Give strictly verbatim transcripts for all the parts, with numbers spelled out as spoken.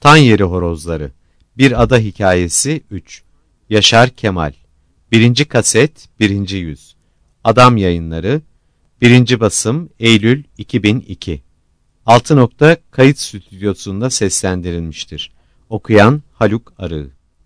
Tan Yeri Horozları, Bir Ada Hikayesi üç. Yaşar Kemal. Birinci Kaset, Birinci Yüz. Adam Yayınları. Birinci Basım, Eylül iki bin iki. Altı nokta Kayıt Stüdyosu'nda seslendirilmiştir. Okuyan Haluk Arığı.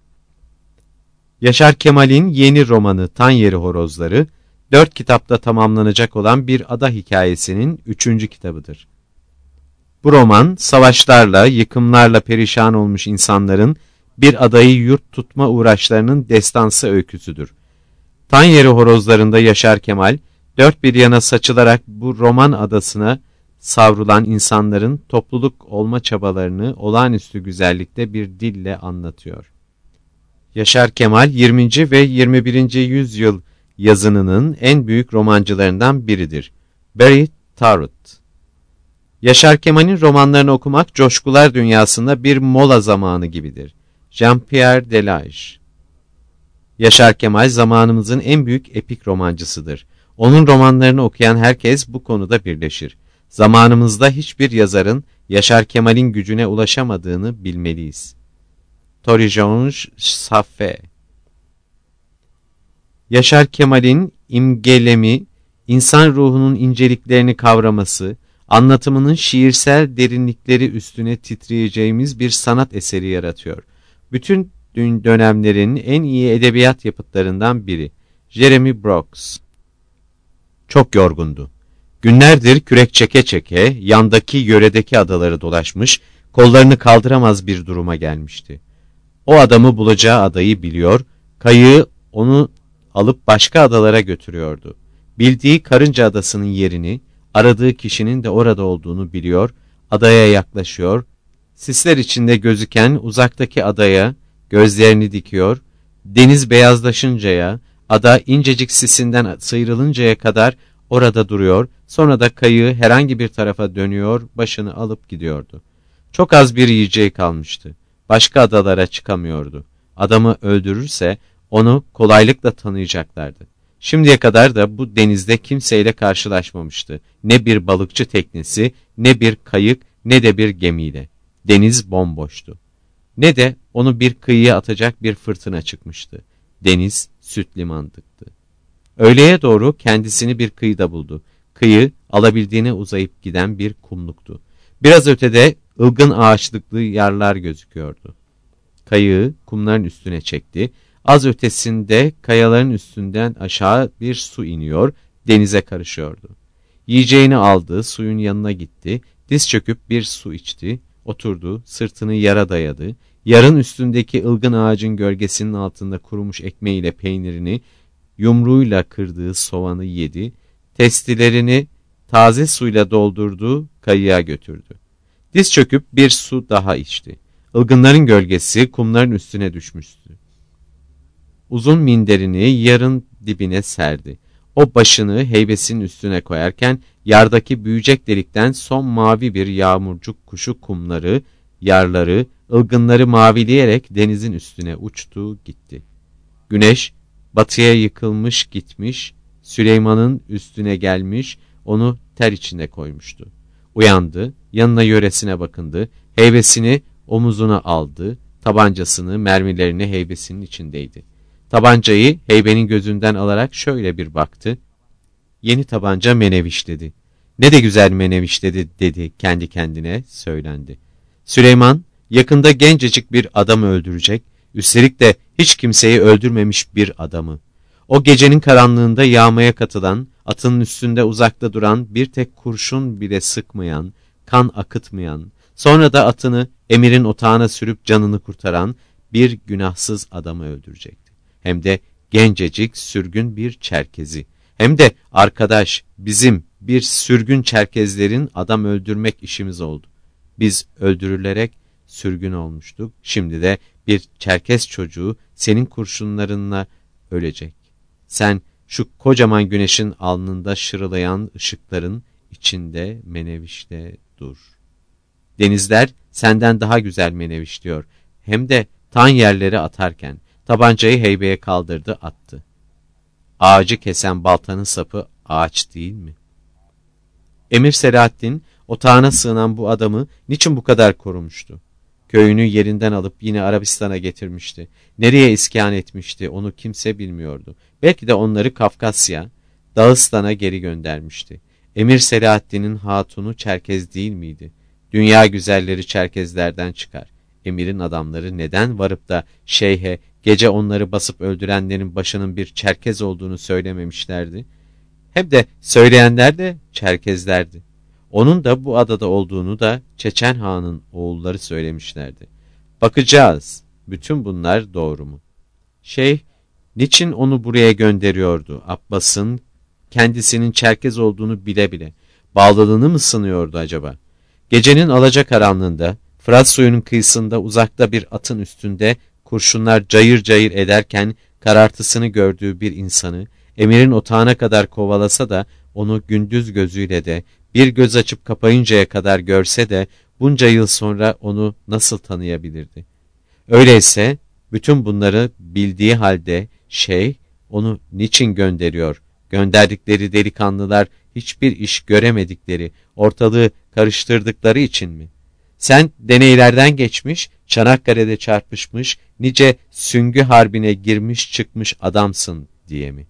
Yaşar Kemal'in yeni romanı Tan Yeri Horozları, dört kitapta tamamlanacak olan bir ada hikayesinin üçüncü kitabıdır. Bu roman, savaşlarla, yıkımlarla perişan olmuş insanların bir adayı yurt tutma uğraşlarının destansı öyküsüdür. Tan Yeri Horozları'nda Yaşar Kemal, dört bir yana saçılarak bu roman adasına savrulan insanların topluluk olma çabalarını olağanüstü güzellikte bir dille anlatıyor. Yaşar Kemal, yirminci ve yirmi birinci yüzyıl yazınının en büyük romancılarından biridir. Barry Tarrant. Yaşar Kemal'in romanlarını okumak coşkular dünyasında bir mola zamanı gibidir. Jean-Pierre Delage. Yaşar Kemal zamanımızın en büyük epik romancısıdır. Onun romanlarını okuyan herkes bu konuda birleşir. Zamanımızda hiçbir yazarın Yaşar Kemal'in gücüne ulaşamadığını bilmeliyiz. Tori-George Saffe. Yaşar Kemal'in imgelemi, insan ruhunun inceliklerini kavraması, anlatımının şiirsel derinlikleri üstüne titreyeceğimiz bir sanat eseri yaratıyor. Bütün dönemlerin en iyi edebiyat yapıtlarından biri. Jeremy Brooks. Çok yorgundu. Günlerdir kürek çeke çeke yandaki yöredeki adaları dolaşmış, kollarını kaldıramaz bir duruma gelmişti. O adamı bulacağı adayı biliyor, kayığı onu alıp başka adalara götürüyordu. Bildiği Karınca Adası'nın yerini, aradığı kişinin de orada olduğunu biliyor, adaya yaklaşıyor, sisler içinde gözüken uzaktaki adaya gözlerini dikiyor, deniz beyazlaşıncaya, ada incecik sisinden sıyrılıncaya kadar orada duruyor, sonra da kayığı herhangi bir tarafa dönüyor, başını alıp gidiyordu. Çok az bir yiyeceği kalmıştı. Başka adalara çıkamıyordu. Adamı öldürürse onu kolaylıkla tanıyacaklardı. Şimdiye kadar da bu denizde kimseyle karşılaşmamıştı. Ne bir balıkçı teknesi, ne bir kayık, ne de bir gemiyle. Deniz bomboştu. Ne de onu bir kıyıya atacak bir fırtına çıkmıştı. Deniz süt limanlıktı. Öğleye doğru kendisini bir kıyıda buldu. Kıyı alabildiğine uzayıp giden bir kumluktu. Biraz ötede ılgın ağaçlıklı yerler gözüküyordu. Kayığı kumların üstüne çekti. Az ötesinde kayaların üstünden aşağı bir su iniyor, denize karışıyordu. Yiyeceğini aldı, suyun yanına gitti, diz çöküp bir su içti, oturdu, sırtını yara dayadı, yarın üstündeki ılgın ağacın gölgesinin altında kurumuş ekmeğiyle peynirini, yumruğuyla kırdığı soğanı yedi, testilerini taze suyla doldurdu, kayığa götürdü. Diz çöküp bir su daha içti. Ilgınların gölgesi kumların üstüne düşmüştü. Uzun minderini yarın dibine serdi. O başını heybesinin üstüne koyarken yardaki büyücek delikten son mavi bir yağmurcuk kuşu kumları, yarları, ılgınları mavileyerek denizin üstüne uçtu gitti. Güneş batıya yıkılmış gitmiş, Süleyman'ın üstüne gelmiş, onu ter içine koymuştu. Uyandı, yanına yöresine bakındı, heybesini omuzuna aldı, tabancasını, mermilerini heybesinin içindeydi. Tabancayı heybenin gözünden alarak şöyle bir baktı. Yeni tabanca Meneviş dedi. Ne de güzel Meneviş dedi, dedi kendi kendine söylendi. Süleyman yakında gencecik bir adamı öldürecek, üstelik de hiç kimseyi öldürmemiş bir adamı. O gecenin karanlığında yağmaya katılan, atının üstünde uzakta duran, bir tek kurşun bile sıkmayan, kan akıtmayan, sonra da atını emirin otağına sürüp canını kurtaran bir günahsız adamı öldürecekti. Hem de gencecik sürgün bir Çerkezi. Hem de arkadaş, bizim bir sürgün Çerkezlerin adam öldürmek işimiz oldu. Biz öldürülerek sürgün olmuştuk. Şimdi de bir Çerkez çocuğu senin kurşunlarınla ölecek. Sen şu kocaman güneşin alnında şırılayan ışıkların içinde Meneviş'te dur. Denizler senden daha güzel Meneviş diyor. Hem de tan yerleri atarken tabancayı heybeye kaldırdı, attı. Ağacı kesen baltanın sapı ağaç değil mi? Emir Selahaddin otağına sığınan bu adamı niçin bu kadar korumuştu? Köyünü yerinden alıp yine Arabistan'a getirmişti. Nereye iskan etmişti onu kimse bilmiyordu. Belki de onları Kafkasya, Dağıstan'a geri göndermişti. Emir Selahaddin'in hatunu Çerkez değil miydi? Dünya güzelleri Çerkezlerden çıkar. Emir'in adamları neden varıp da şeyhe gece onları basıp öldürenlerin başının bir Çerkez olduğunu söylememişlerdi? Hem de söyleyenler de Çerkezlerdi. Onun da bu adada olduğunu da Çeçen Han'ın oğulları söylemişlerdi. Bakacağız. Bütün bunlar doğru mu? Şeyh, niçin onu buraya gönderiyordu? Abbas'ın kendisinin Çerkez olduğunu bile bile bağlılığını mı sınıyordu acaba? Gecenin alacakaranlığında, Fırat suyunun kıyısında uzakta bir atın üstünde kurşunlar cayır cayır ederken karartısını gördüğü bir insanı Emir'in otağına kadar kovalasa da onu gündüz gözüyle de bir göz açıp kapayıncaya kadar görse de bunca yıl sonra onu nasıl tanıyabilirdi? Öyleyse bütün bunları bildiği halde şeyh onu niçin gönderiyor? Gönderdikleri delikanlılar hiçbir iş göremedikleri, ortalığı karıştırdıkları için mi? Sen deneylerden geçmiş, Çanakkale'de çarpışmış, nice süngü harbine girmiş çıkmış adamsın diye mi?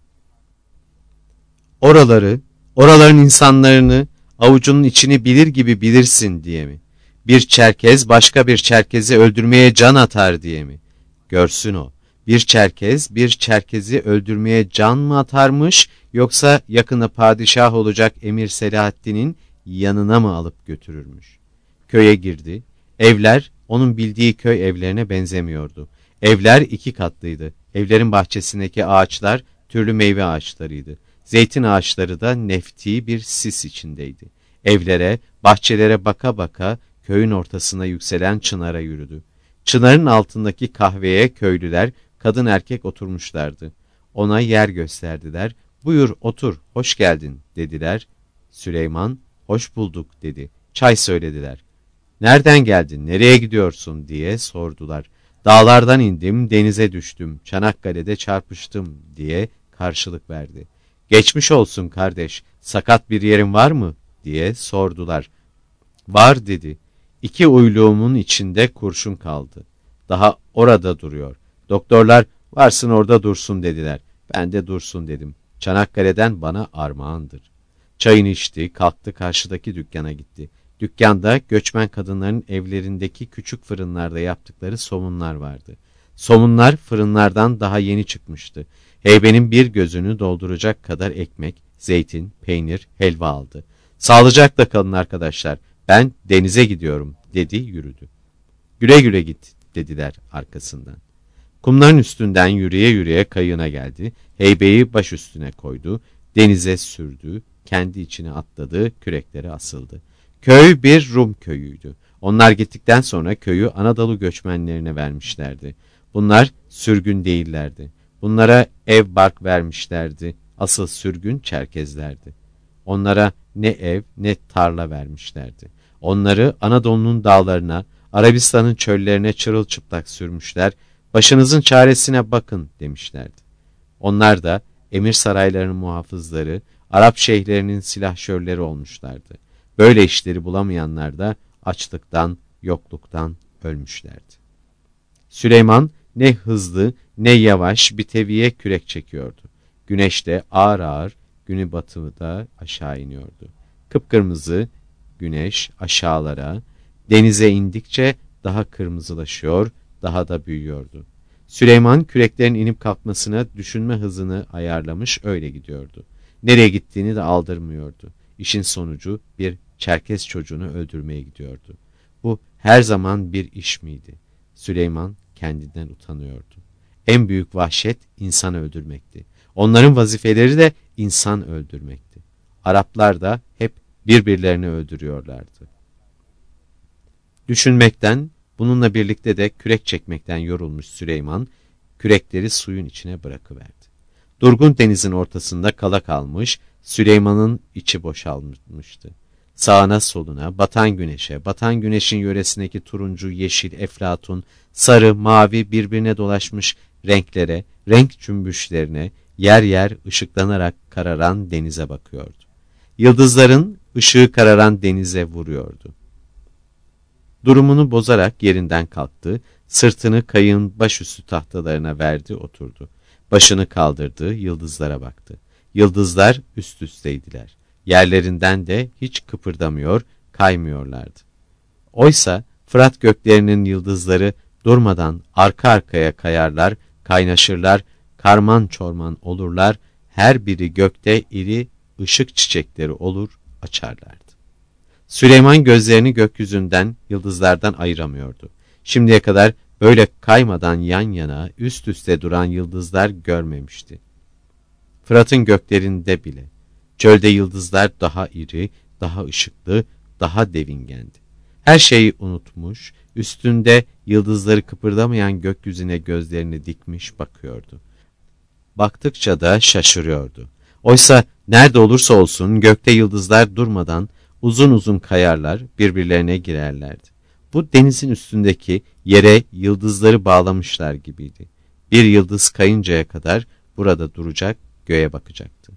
Oraları, oraların insanlarını avucunun içini bilir gibi bilirsin diye mi? Bir Çerkez başka bir Çerkezi öldürmeye can atar diye mi? Görsün o. Bir Çerkez bir Çerkezi öldürmeye can mı atarmış yoksa yakında padişah olacak Emir Selahaddin'in yanına mı alıp götürürmüş? Köye girdi. Evler onun bildiği köy evlerine benzemiyordu. Evler iki katlıydı. Evlerin bahçesindeki ağaçlar türlü meyve ağaçlarıydı. Zeytin ağaçları da nefti bir sis içindeydi. Evlere, bahçelere baka baka köyün ortasına yükselen çınara yürüdü. Çınarın altındaki kahveye köylüler, kadın erkek oturmuşlardı. Ona yer gösterdiler. Buyur otur, hoş geldin dediler. Süleyman, hoş bulduk dedi. Çay söylediler. Nereden geldin, nereye gidiyorsun diye sordular. Dağlardan indim, denize düştüm, Çanakkale'de çarpıştım diye karşılık verdi. Geçmiş olsun kardeş, sakat bir yerin var mı diye sordular. Var dedi. İki uyluğumun içinde kurşun kaldı. Daha orada duruyor. Doktorlar varsın orada dursun dediler. Ben de dursun dedim. Çanakkale'den bana armağandır. Çayını içti, kalktı karşıdaki dükkana gitti. Dükkanda göçmen kadınların evlerindeki küçük fırınlarda yaptıkları somunlar vardı. Somunlar fırınlardan daha yeni çıkmıştı. Heybenin bir gözünü dolduracak kadar ekmek, zeytin, peynir, helva aldı. Sağlıcakla kalın arkadaşlar, ben denize gidiyorum dedi yürüdü. Güle güle git dediler arkasından. Kumların üstünden yürüye yürüye kayığına geldi. Heybeyi baş üstüne koydu. Denize sürdü. Kendi içine atladı. Kürekleri asıldı. Köy bir Rum köyüydü. Onlar gittikten sonra köyü Anadolu göçmenlerine vermişlerdi. Bunlar sürgün değillerdi. Bunlara ev bark vermişlerdi. Asıl sürgün Çerkezlerdi. Onlara ne ev ne tarla vermişlerdi. Onları Anadolu'nun dağlarına, Arabistan'ın çöllerine çırılçıplak sürmüşler. Başınızın çaresine bakın demişlerdi. Onlar da emir saraylarının muhafızları, Arap şeyhlerinin silahşörleri olmuşlardı. Böyle işleri bulamayanlar da açlıktan, yokluktan ölmüşlerdi. Süleyman ne hızlı ne yavaş bir teviye kürek çekiyordu. Güneş de ağır ağır güneybatıda aşağı iniyordu. Kıpkırmızı güneş aşağılara, denize indikçe daha kırmızılaşıyor, daha da büyüyordu. Süleyman küreklerin inip kalkmasına düşünme hızını ayarlamış öyle gidiyordu. Nereye gittiğini de aldırmıyordu. İşin sonucu bir Çerkez çocuğunu öldürmeye gidiyordu. Bu her zaman bir iş miydi? Süleyman kendinden utanıyordu. En büyük vahşet insan öldürmekti. Onların vazifeleri de insan öldürmekti. Araplar da hep birbirlerini öldürüyorlardı. Düşünmekten, bununla birlikte de kürek çekmekten yorulmuş Süleyman, kürekleri suyun içine bırakıverdi. Durgun denizin ortasında kala kalmış, Süleyman'ın içi boşalmıştı. Sağına soluna, batan güneşe, batan güneşin yöresindeki turuncu, yeşil, eflatun, sarı, mavi birbirine dolaşmış renklere, renk cümbüşlerine, yer yer ışıklanarak kararan denize bakıyordu. Yıldızların ışığı kararan denize vuruyordu. Durumunu bozarak yerinden kalktı, sırtını kayığın başüstü tahtalarına verdi, oturdu. Başını kaldırdı, yıldızlara baktı. Yıldızlar üst üsteydiler. Yerlerinden de hiç kıpırdamıyor, kaymıyorlardı. Oysa Fırat göklerinin yıldızları durmadan arka arkaya kayarlar, kaynaşırlar, karman çorman olurlar, her biri gökte iri ışık çiçekleri olur, açarlardı. Süleyman gözlerini gökyüzünden, yıldızlardan ayıramıyordu. Şimdiye kadar böyle kaymadan yan yana, üst üste duran yıldızlar görmemişti. Fırat'ın göklerinde bile, çölde yıldızlar daha iri, daha ışıklı, daha devingendi. Her şeyi unutmuş, üstünde yıldızları kıpırdamayan gökyüzüne gözlerini dikmiş bakıyordu. Baktıkça da şaşırıyordu. Oysa nerede olursa olsun gökte yıldızlar durmadan uzun uzun kayarlar, birbirlerine girerlerdi. Bu denizin üstündeki yere yıldızları bağlamışlar gibiydi. Bir yıldız kayıncaya kadar burada duracak, göğe bakacaktı.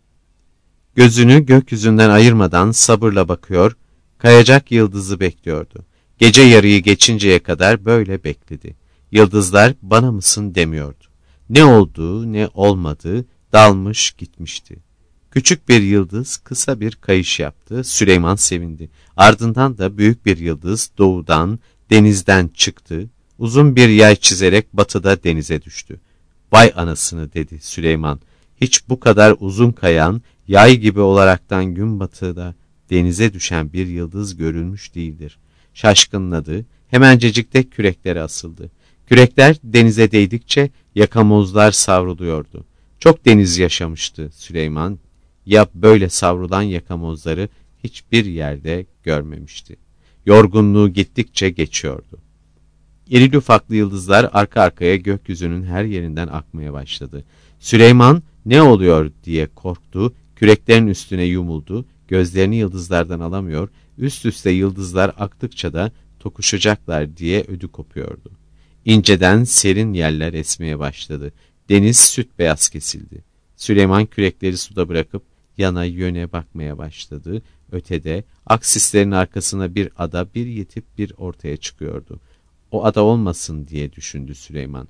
Gözünü gökyüzünden ayırmadan sabırla bakıyor, kayacak yıldızı bekliyordu. Gece yarıyı geçinceye kadar böyle bekledi. Yıldızlar bana mısın demiyordu. Ne olduğu ne olmadığı dalmış gitmişti. Küçük bir yıldız kısa bir kayış yaptı. Süleyman sevindi. Ardından da büyük bir yıldız doğudan, denizden çıktı. Uzun bir yay çizerek batıda denize düştü. Vay anasını dedi Süleyman. Hiç bu kadar uzun kayan, yay gibi olaraktan gün batıda denize düşen bir yıldız görülmüş değildir. Şaşkınladı. Hemencecikte küreklere asıldı. Kürekler denize değdikçe yakamozlar savruluyordu. Çok deniz yaşamıştı Süleyman. Ya böyle savrulan yakamozları hiçbir yerde görmemişti. Yorgunluğu gittikçe geçiyordu. İrili ufaklı yıldızlar arka arkaya gökyüzünün her yerinden akmaya başladı. Süleyman ne oluyor diye korktu, küreklerin üstüne yumuldu, gözlerini yıldızlardan alamıyor, üst üste yıldızlar aktıkça da tokuşacaklar diye ödü kopuyordu. İnceden serin yerler esmeye başladı. Deniz süt beyaz kesildi. Süleyman kürekleri suda bırakıp yana yöne bakmaya başladı. Ötede aksislerin arkasına bir ada, bir yetip bir ortaya çıkıyordu. O ada olmasın diye düşündü Süleyman.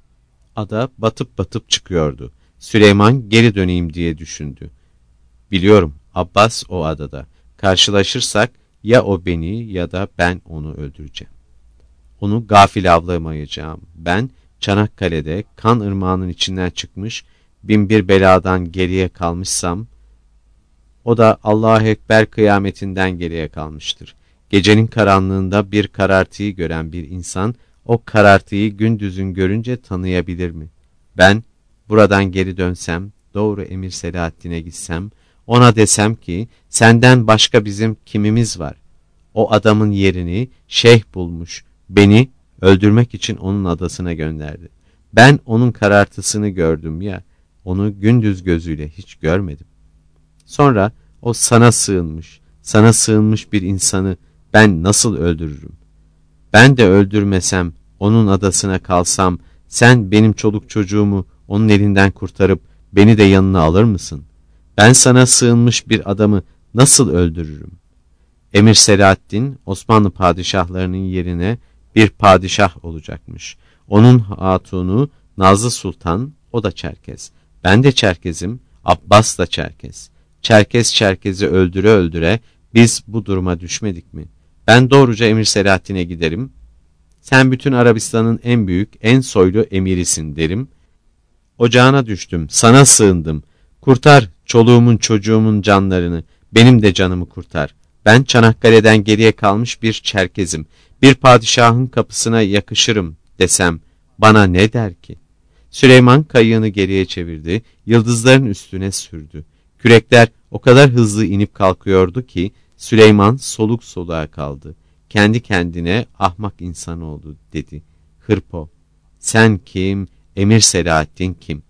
Ada batıp batıp çıkıyordu. Süleyman geri döneyim diye düşündü. Biliyorum Abbas o adada. Karşılaşırsak ya o beni ya da ben onu öldüreceğim. Onu gafil avlamayacağım. Ben Çanakkale'de kan ırmağının içinden çıkmış, bin bir beladan geriye kalmışsam, o da Allahu Ekber kıyametinden geriye kalmıştır. Gecenin karanlığında bir karartıyı gören bir insan, o karartıyı gündüzün görünce tanıyabilir mi? Ben buradan geri dönsem, doğru Emir Selahaddin'e gitsem, ona desem ki, senden başka bizim kimimiz var? O adamın yerini şeyh bulmuş, beni öldürmek için onun adasına gönderdi. Ben onun karartısını gördüm ya, onu gündüz gözüyle hiç görmedim. Sonra o sana sığınmış, sana sığınmış bir insanı ben nasıl öldürürüm? Ben de öldürmesem, onun adasına kalsam, sen benim çoluk çocuğumu onun elinden kurtarıp beni de yanına alır mısın? Ben sana sığınmış bir adamı nasıl öldürürüm? Emir Selahaddin, Osmanlı padişahlarının yerine bir padişah olacakmış. Onun hatunu Nazlı Sultan, o da Çerkez. Ben de Çerkezim, Abbas da Çerkez. Çerkez Çerkez'i öldüre öldüre biz bu duruma düşmedik mi? Ben doğruca Emir Selahaddin'e giderim. Sen bütün Arabistan'ın en büyük, en soylu emirisin derim. Ocağına düştüm, sana sığındım. Kurtar çoluğumun çocuğumun canlarını, benim de canımı kurtar. Ben Çanakkale'den geriye kalmış bir Çerkezim. Bir padişahın kapısına yakışırım desem bana ne der ki? Süleyman kayığını geriye çevirdi, yıldızların üstüne sürdü. Kürekler o kadar hızlı inip kalkıyordu ki Süleyman soluk soluğa kaldı. Kendi kendine ahmak insan oldu dedi. Hırpo, sen kim, Emir Selahaddin kim?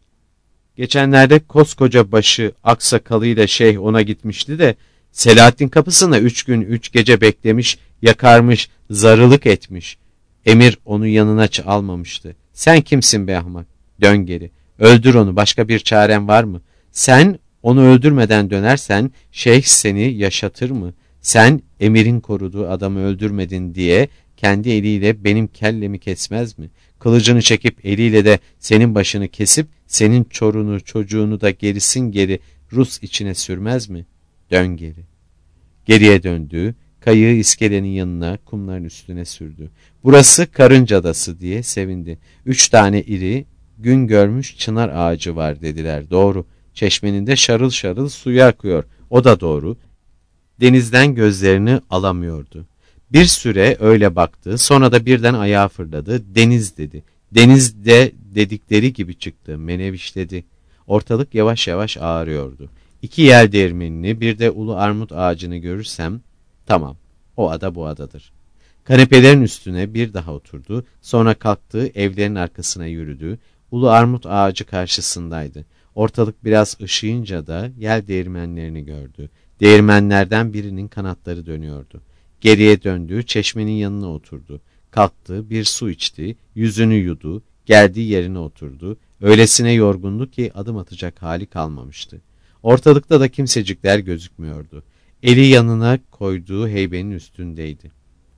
Geçenlerde koskoca başı aksakalıyla şeyh ona gitmişti de Selahaddin kapısına üç gün üç gece beklemiş, yakarmış, zarılık etmiş. Emir onu yanına almamıştı. Sen kimsin be ahmak? Dön geri. Öldür onu, başka bir çaren var mı? Sen onu öldürmeden dönersen şeyh seni yaşatır mı? Sen emirin koruduğu adamı öldürmedin diye kendi eliyle benim kellemi kesmez mi? Kılıcını çekip eliyle de senin başını kesip senin çorunu çocuğunu da gerisin geri Rus içine sürmez mi? Dön geri. Geriye döndü, kayığı iskelenin yanına, kumların üstüne sürdü. Burası Karınca Adası diye sevindi. Üç tane iri, gün görmüş çınar ağacı var dediler. Doğru. Çeşmenin de şarıl şarıl suyu akıyor. O da doğru. Denizden gözlerini alamıyordu. Bir süre öyle baktı, sonra da birden ayağa fırladı. Deniz dedi. Deniz de dedikleri gibi çıktı, menevişledi. Ortalık yavaş yavaş ağrıyordu. İki yel değirmenini, bir de ulu armut ağacını görürsem, tamam, o ada bu adadır. Kanepelerin üstüne bir daha oturdu, sonra kalktı, evlerin arkasına yürüdü. Ulu armut ağacı karşısındaydı. Ortalık biraz ışıyınca da yel değirmenlerini gördü. Değirmenlerden birinin kanatları dönüyordu. Geriye döndü, çeşmenin yanına oturdu. Kalktı, bir su içti, yüzünü yudu, geldiği yerine oturdu. Öylesine yorgundu ki adım atacak hali kalmamıştı. Ortalıkta da kimsecikler gözükmüyordu. Eli yanına koyduğu heybenin üstündeydi.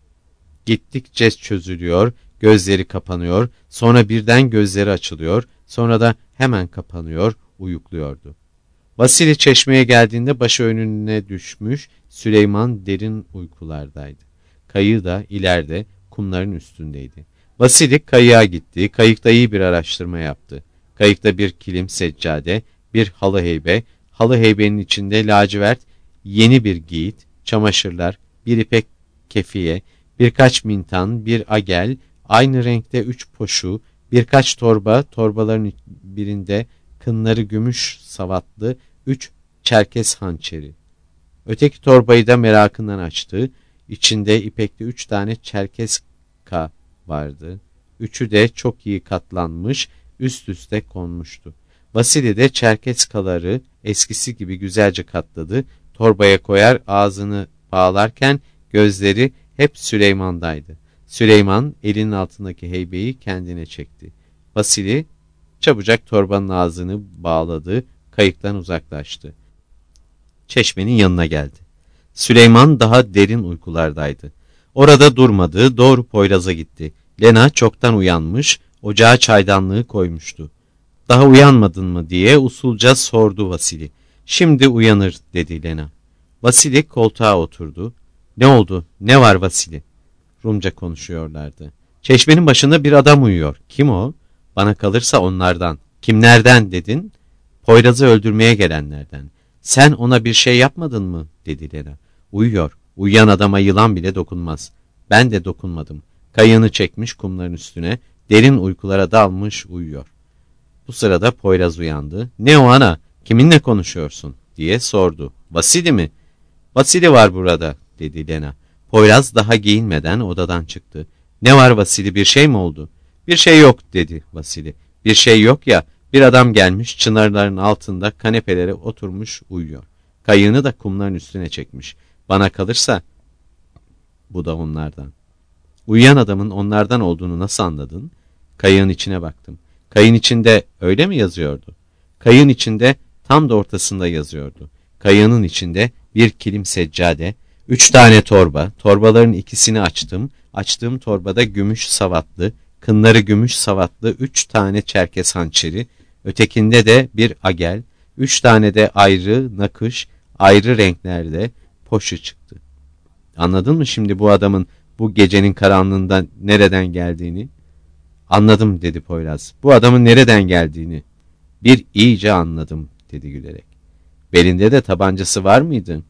Gittikçe çözülüyor, gözleri kapanıyor, sonra birden gözleri açılıyor, sonra da hemen kapanıyor, uyukluyordu. Vasili çeşmeye geldiğinde başı önüne düşmüş, Süleyman derin uykulardaydı. Kayığı da ileride kumların üstündeydi. Vasili kayığa gitti, kayıkta iyi bir araştırma yaptı. Kayıkta bir kilim seccade, bir halı heybe, halı heybenin içinde lacivert yeni bir giyit, çamaşırlar, bir ipek kefiye, birkaç mintan, bir agel, aynı renkte üç poşu, birkaç torba, torbaların birinde kınları gümüş savatlı üç Çerkes hançeri. Öteki torbayı da merakından açtı. İçinde ipekli üç tane Çerkeska vardı. Üçü de çok iyi katlanmış, üst üste konmuştu. Vasili de Çerkeskaları eskisi gibi güzelce katladı. Torbaya koyar, ağzını bağlarken gözleri hep Süleyman'daydı. Süleyman elinin altındaki heybeyi kendine çekti. Vasili çabucak torbanın ağzını bağladı, kayıktan uzaklaştı. Çeşmenin yanına geldi. Süleyman daha derin uykulardaydı. Orada durmadı, doğru Poyraz'a gitti. Lena çoktan uyanmış, ocağa çaydanlığı koymuştu. Daha uyanmadın mı diye usulca sordu Vasili. Şimdi uyanır dedi Lena. Vasili koltuğa oturdu. Ne oldu? Ne var Vasili? Rumca konuşuyorlardı. Çeşmenin başında bir adam uyuyor. Kim o? Bana kalırsa onlardan. Kimlerden dedin? Poyraz'ı öldürmeye gelenlerden. Sen ona bir şey yapmadın mı? Dedi Lena. Uyuyor. Uyuyan adama yılan bile dokunmaz. Ben de dokunmadım. Kayığını çekmiş kumların üstüne. Derin uykulara dalmış uyuyor. Bu sırada Poyraz uyandı. Ne o ana? Kiminle konuşuyorsun? Diye sordu. Vasili mi? Vasili var burada dedi Lena. Poyraz daha giyinmeden odadan çıktı. Ne var Vasili, bir şey mi oldu? Bir şey yok dedi Vasili. Bir şey yok ya, bir adam gelmiş çınarların altında kanepelere oturmuş uyuyor. Kayığını da kumların üstüne çekmiş. Bana kalırsa bu da onlardan. Uyuyan adamın onlardan olduğunu nasıl anladın? Kayığın içine baktım. Kayığın içinde öyle mi yazıyordu? Kayığın içinde tam da ortasında yazıyordu. Kayığının içinde bir kilim seccade, üç tane torba, torbaların ikisini açtım. Açtığım torbada gümüş savatlı, kınları gümüş savatlı üç tane Çerkes hançeri, ötekinde de bir agel, üç tane de ayrı nakış, ayrı renklerde poşu çıktı. Anladın mı şimdi bu adamın bu gecenin karanlığında nereden geldiğini? Anladım dedi Poyraz. Bu adamın nereden geldiğini. Bir iyice anladım dedi gülerek. Belinde de tabancası var mıydı?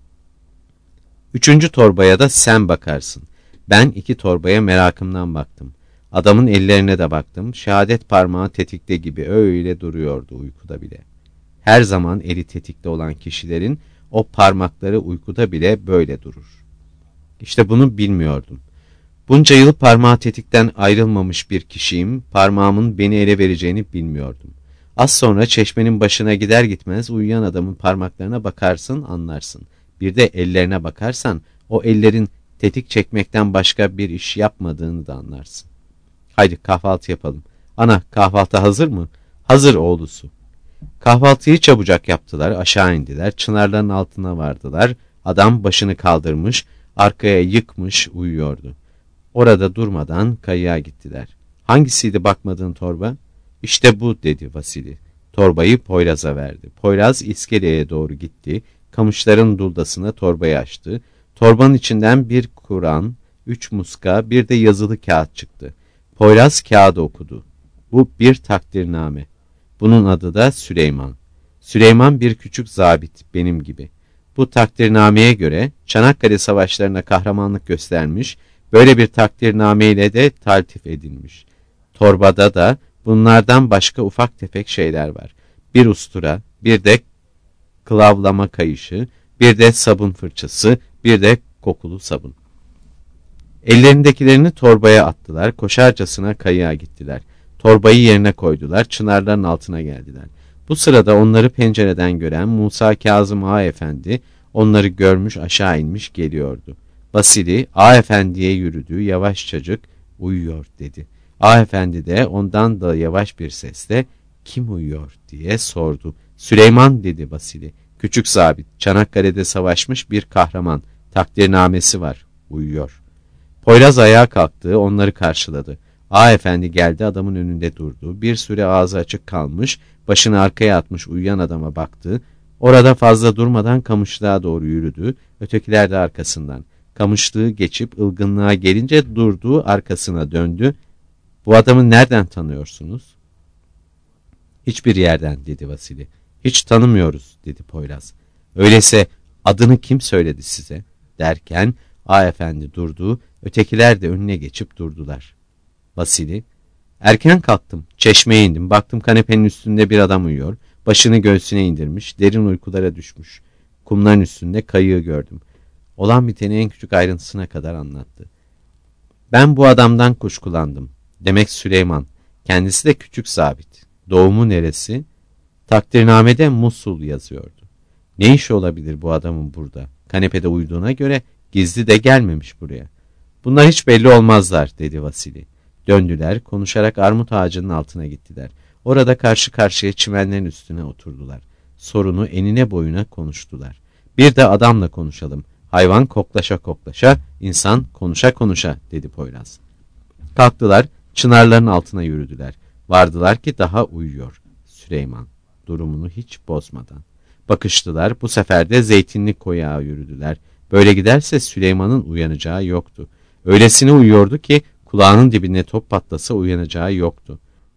Üçüncü torbaya da sen bakarsın. Ben iki torbaya merakımdan baktım. Adamın ellerine de baktım. Şehadet parmağı tetikte gibi öyle duruyordu uykuda bile. Her zaman eli tetikte olan kişilerin o parmakları uykuda bile böyle durur. İşte bunu bilmiyordum. Bunca yıl parmağı tetikten ayrılmamış bir kişiyim, parmağımın beni ele vereceğini bilmiyordum. Az sonra çeşmenin başına gider gitmez uyuyan adamın parmaklarına bakarsın, anlarsın. Bir de ellerine bakarsan o ellerin tetik çekmekten başka bir iş yapmadığını da anlarsın. Haydi kahvaltı yapalım. Ana, kahvaltı hazır mı? Hazır oğlusu. Kahvaltıyı çabucak yaptılar, aşağı indiler, çınarların altına vardılar. Adam başını kaldırmış, arkaya yıkmış uyuyordu. Orada durmadan kayığa gittiler. Hangisiydi bakmadığın torba? İşte bu dedi Vasili. Torbayı Poyraz'a verdi. Poyraz iskeleye doğru gitti. Kamışların duldasına torbayı açtı. Torbanın içinden bir Kur'an, üç muska, bir de yazılı kağıt çıktı. Poyraz kağıdı okudu. Bu bir takdirname. Bunun adı da Süleyman. Süleyman bir küçük zabit, benim gibi. Bu takdirnameye göre Çanakkale savaşlarına kahramanlık göstermiş, böyle bir takdirnameyle de taltif edilmiş. Torbada da bunlardan başka ufak tefek şeyler var. Bir ustura, bir de kılavlama kayışı, bir de sabun fırçası, bir de kokulu sabun. Ellerindekilerini torbaya attılar, koşarcasına kayığa gittiler. Torbayı yerine koydular, çınarların altına geldiler. Bu sırada onları pencereden gören Musa Kazım Ağa Efendi onları görmüş aşağı inmiş geliyordu. Vasili Ağa Efendi'ye yürüdü, yavaşçacık uyuyor dedi. Ağa Efendi de ondan da yavaş bir sesle kim uyuyor diye sordu. Süleyman dedi Vasili. Küçük zabit, Çanakkale'de savaşmış bir kahraman, takdirnamesi var, uyuyor. Poyraz ayağa kalktı, onları karşıladı. Ağa Efendi geldi, adamın önünde durdu. Bir süre ağzı açık kalmış, başını arkaya atmış uyuyan adama baktı. Orada fazla durmadan kamışlığa doğru yürüdü, ötekiler de arkasından. Kamışlığı geçip ılgınlığa gelince durdu, arkasına döndü. Bu adamı nereden tanıyorsunuz? Hiçbir yerden dedi Vasili. Hiç tanımıyoruz dedi Poyraz. Öyleyse adını kim söyledi size? Derken Ağa Efendi durdu, ötekiler de önüne geçip durdular. Vasili, erken kalktım, çeşmeye indim, baktım kanepenin üstünde bir adam uyuyor, başını göğsüne indirmiş, derin uykulara düşmüş. Kumların üstünde kayığı gördüm. Olan biteni en küçük ayrıntısına kadar anlattı. Ben bu adamdan kuşkulandım. Demek Süleyman, kendisi de küçük zabit. Doğumu neresi? Takdirnamede Musul yazıyordu. Ne işi olabilir bu adamın burada? Kanepede uyuduğuna göre gizli de gelmemiş buraya. Bunlar hiç belli olmazlar dedi Vasili. Döndüler, konuşarak armut ağacının altına gittiler. Orada karşı karşıya çimenlerin üstüne oturdular. Sorunu enine boyuna konuştular. Bir de adamla konuşalım. Hayvan koklaşa koklaşa, insan konuşa konuşa dedi Poyraz. Kalktılar, çınarların altına yürüdüler. Vardılar ki daha uyuyor Süleyman, durumunu hiç bozmadan. Bakıştılar, bu sefer de zeytinlik koyağa yürüdüler. Böyle giderse Süleyman'ın uyanacağı yoktu. Öylesine uyuyordu ki kulağının dibine top patlasa uyanacağı yoktu.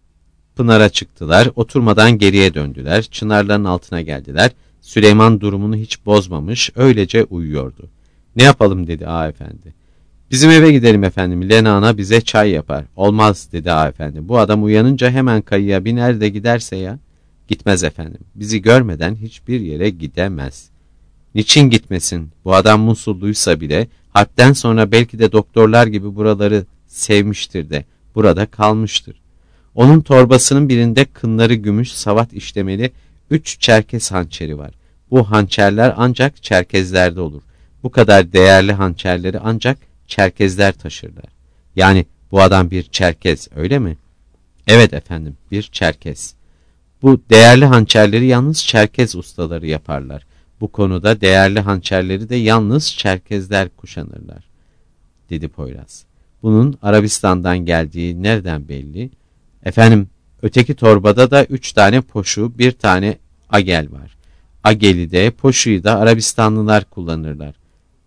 Pınara çıktılar, oturmadan geriye döndüler, çınarların altına geldiler. Süleyman durumunu hiç bozmamış, öylece uyuyordu. Ne yapalım dedi Ağa Efendi. Bizim eve gidelim efendim, Lena Ana bize çay yapar. Olmaz dedi Ağa Efendi, bu adam uyanınca hemen kayıya biner de giderse ya. Gitmez efendim, bizi görmeden hiçbir yere gidemez. Niçin gitmesin? Bu adam Musulluysa bile harpten sonra belki de doktorlar gibi buraları sevmiştir de burada kalmıştır. Onun torbasının birinde kınları gümüş savat işlemeli üç Çerkez hançeri var. Bu hançerler ancak Çerkezlerde olur. Bu kadar değerli hançerleri ancak Çerkezler taşırlar. Yani bu adam bir Çerkez, öyle mi? Evet efendim, bir Çerkez. Bu değerli hançerleri yalnız Çerkez ustaları yaparlar. Bu konuda değerli hançerleri de yalnız Çerkezler kuşanırlar, dedi Poyraz. Bunun Arabistan'dan geldiği nereden belli? Efendim, öteki torbada da üç tane poşu, bir tane agel var. Ageli de, poşuyu da Arabistanlılar kullanırlar.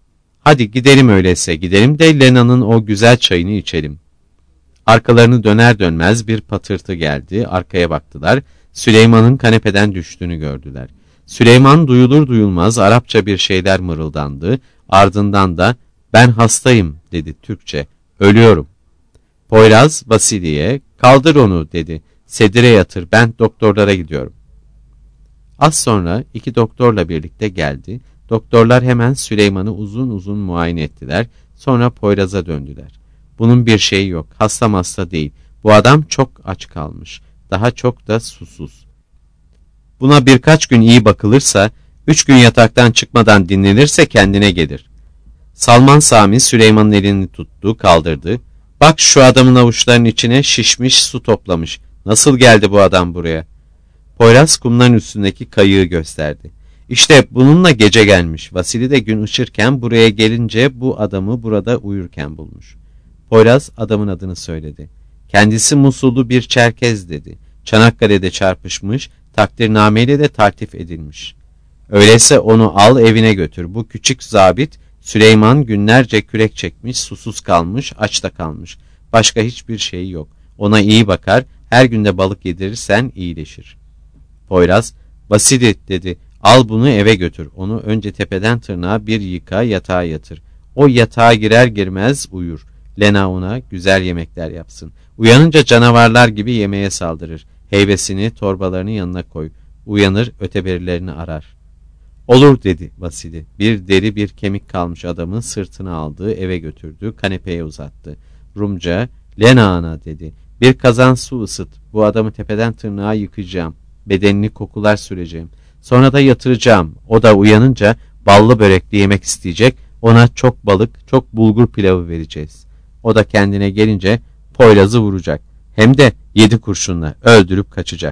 Hadi gidelim öyleyse, gidelim de Lena'nın o güzel çayını içelim. Arkalarını döner dönmez bir patırtı geldi, arkaya baktılar. Süleyman'ın kanepeden düştüğünü gördüler. Süleyman duyulur duyulmaz Arapça bir şeyler mırıldandı. Ardından da ben hastayım dedi Türkçe. Ölüyorum. Poyraz Vasili'ye kaldır onu dedi. Sedire yatır, ben doktorlara gidiyorum. Az sonra iki doktorla birlikte geldi. Doktorlar hemen Süleyman'ı uzun uzun muayene ettiler. Sonra Poyraz'a döndüler. Bunun bir şeyi yok. Hasta hasta değil. Bu adam çok aç kalmış. Daha çok da susuz. Buna birkaç gün iyi bakılırsa, üç gün yataktan çıkmadan dinlenirse kendine gelir. Salman Sami Süleyman'ın elini tuttu, kaldırdı. Bak şu adamın avuçlarının içine şişmiş su toplamış. Nasıl geldi bu adam buraya? Poyraz kumların üstündeki kayığı gösterdi. İşte bununla gece gelmiş. Vasili de gün ışırken buraya gelince bu adamı burada uyurken bulmuş. Poyraz adamın adını söyledi. Kendisi Musullu bir Çerkez dedi. Çanakkale'de çarpışmış, takdirnameyle de taltif edilmiş. Öyleyse onu al evine götür. Bu küçük zabit Süleyman günlerce kürek çekmiş, susuz kalmış, aç da kalmış. Başka hiçbir şeyi yok. Ona iyi bakar, her günde balık yedirirsen iyileşir. Poyraz, Vasili dedi, al bunu eve götür. Onu önce tepeden tırnağa bir yıka, yatağa yatır. O yatağa girer girmez uyur. Lena ona güzel yemekler yapsın. Uyanınca canavarlar gibi yemeğe saldırır. Heybesini, torbalarını yanına koy. Uyanır, öteberilerini arar. Olur dedi Vasili. Bir deri bir kemik kalmış adamı sırtına aldı, eve götürdü, kanepeye uzattı. Rumca, Lena ana dedi. Bir kazan su ısıt. Bu adamı tepeden tırnağa yıkayacağım. Bedenini kokular süreceğim. Sonra da yatıracağım. O da uyanınca ballı börekli yemek isteyecek. Ona çok balık, çok bulgur pilavı vereceğiz. O da kendine gelince Poyraz'ı vuracak. Hem de yedi kurşunla öldürüp kaçacak.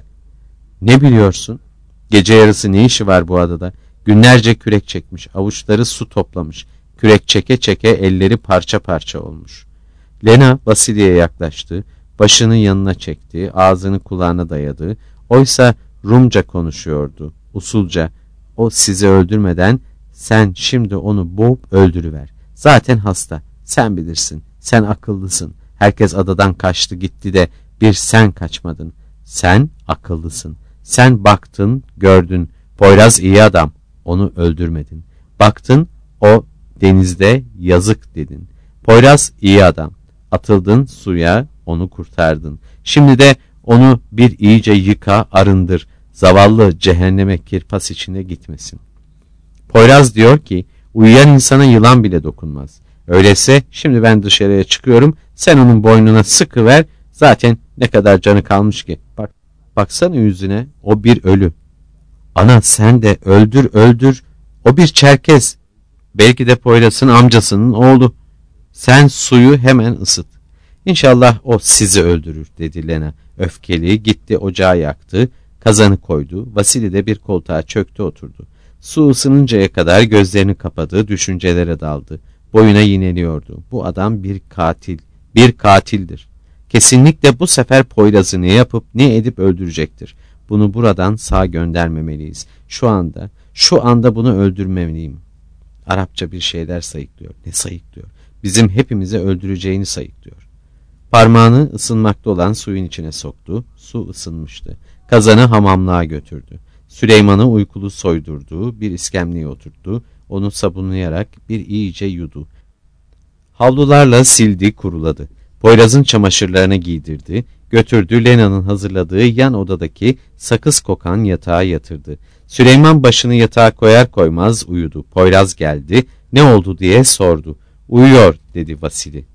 Ne biliyorsun? Gece yarısı ne işi var bu adada? Günlerce kürek çekmiş, avuçları su toplamış. Kürek çeke çeke elleri parça parça olmuş. Lena Vasili'ye yaklaştı. Başını yanına çekti, ağzını kulağına dayadı. Oysa Rumca konuşuyordu, usulca. O sizi öldürmeden sen şimdi onu boğup öldürüver. Zaten hasta, sen bilirsin, sen akıllısın. Herkes adadan kaçtı gitti de bir sen kaçmadın. Sen akıllısın. Sen baktın, gördün. Poyraz iyi adam, onu öldürmedin. Baktın, o denizde yazık dedin. Poyraz iyi adam. Atıldın suya, onu kurtardın. Şimdi de onu bir iyice yıka, arındır. Zavallı cehenneme kirpas içinde gitmesin. Poyraz diyor ki, uyuyan insana yılan bile dokunmaz. Öyleyse şimdi ben dışarıya çıkıyorum, sen onun boynuna sıkıver, zaten ne kadar canı kalmış ki. Bak, baksana yüzüne, o bir ölü. Ana sen de öldür öldür, o bir Çerkez. Belki de Poyraz'ın amcasının oğlu. Sen suyu hemen ısıt. İnşallah o sizi öldürür dedi Lena. Öfkeli gitti, ocağı yaktı, kazanı koydu. Vasili de bir koltuğa çöktü oturdu. Su ısınıncaya kadar gözlerini kapadı, düşüncelere daldı. Boyuna yineliyordu. Bu adam bir katil, bir katildir. Kesinlikle bu sefer Poyraz'ı ne yapıp ne edip öldürecektir. Bunu buradan sağ göndermemeliyiz. Şu anda, şu anda bunu öldürmemeliyim. Arapça bir şeyler sayıklıyor. Ne sayıklıyor? Bizim hepimizi öldüreceğini sayıklıyor. Parmağını ısınmakta olan suyun içine soktu. Su ısınmıştı. Kazanı hamamlığa götürdü. Süleyman'ı uykulu soydurdu. Bir iskemleye oturttu. Onu sabunlayarak bir iyice yudu. Havlularla sildi, kuruladı. Poyraz'ın çamaşırlarını giydirdi. Götürdü, Lena'nın hazırladığı yan odadaki sakız kokan yatağa yatırdı. Süleyman başını yatağa koyar koymaz uyudu. Poyraz geldi. Ne oldu diye sordu. Uyuyor dedi Vasili.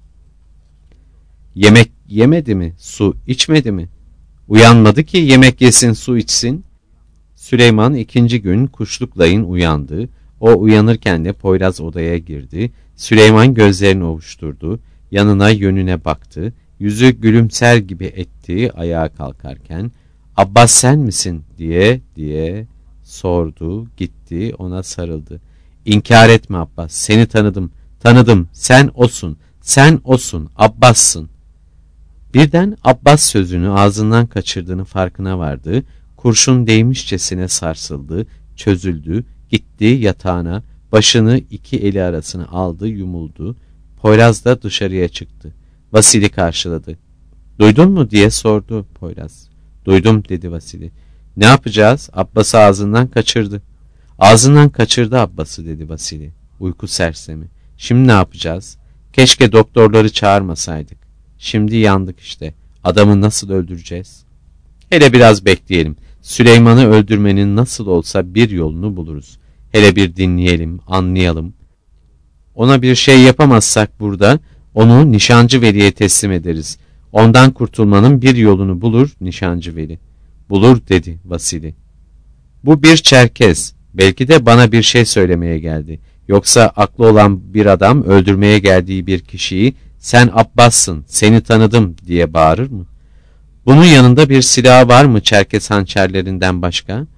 Yemek yemedi mi? Su içmedi mi? Uyanmadı ki yemek yesin, su içsin. Süleyman ikinci gün kuşluklayın uyandı. O uyanırken de Poyraz odaya girdi. Süleyman gözlerini ovuşturdu. Yanına yönüne baktı. Yüzü gülümser gibi etti ayağa kalkarken. Abbas sen misin diye diye sordu. Gitti ona sarıldı. İnkar etme Abbas, seni tanıdım. Tanıdım, sen osun. Sen osun, Abbas'sın. Birden Abbas sözünü ağzından kaçırdığını farkına vardı. Kurşun değmişçesine sarsıldı, çözüldü, gitti yatağına, başını iki eli arasına aldı, yumuldu. Poyraz da dışarıya çıktı. Vasili karşıladı. Duydun mu diye sordu Poyraz. Duydum dedi Vasili. Ne yapacağız? Abbas'ı ağzından kaçırdı. Ağzından kaçırdı Abbas'ı dedi Vasili. Uyku sersemi. Şimdi ne yapacağız? Keşke doktorları çağırmasaydık. Şimdi yandık işte. Adamı nasıl öldüreceğiz? Hele biraz bekleyelim. Süleyman'ı öldürmenin nasıl olsa bir yolunu buluruz. Hele bir dinleyelim, anlayalım. Ona bir şey yapamazsak burada, onu Nişancı Veli'ye teslim ederiz. Ondan kurtulmanın bir yolunu bulur Nişancı Veli. Bulur dedi Vasili. Bu bir Çerkez. Belki de bana bir şey söylemeye geldi. Yoksa aklı olan bir adam öldürmeye geldiği bir kişiyi sen Abbas'sın, seni tanıdım diye bağırır mı? Bunun yanında bir silah var mı Çerkez hançerlerinden başka?